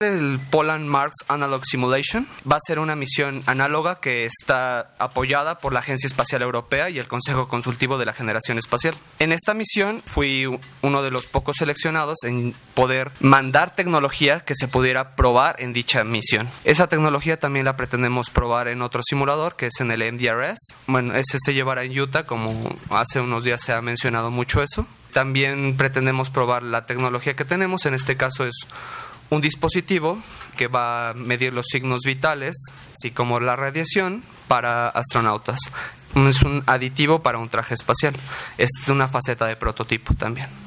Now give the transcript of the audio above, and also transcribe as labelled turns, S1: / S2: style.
S1: El Poland Mars Analog Simulation va a ser una misión análoga que está apoyada por la Agencia Espacial Europea y el Consejo Consultivo de la Generación Espacial. En esta misión fui uno de los pocos seleccionados en poder mandar tecnología que se pudiera probar en dicha misión. Esa tecnología también la pretendemos probar en otro simulador, que es en el MDRS. Bueno, ese se llevará en Utah, como hace unos días se ha mencionado mucho eso. También pretendemos probar la tecnología que tenemos, en este caso es un dispositivo que va a medir los signos vitales, así como la radiación, para astronautas. Es un aditivo para un traje espacial. Es una faceta de prototipo también.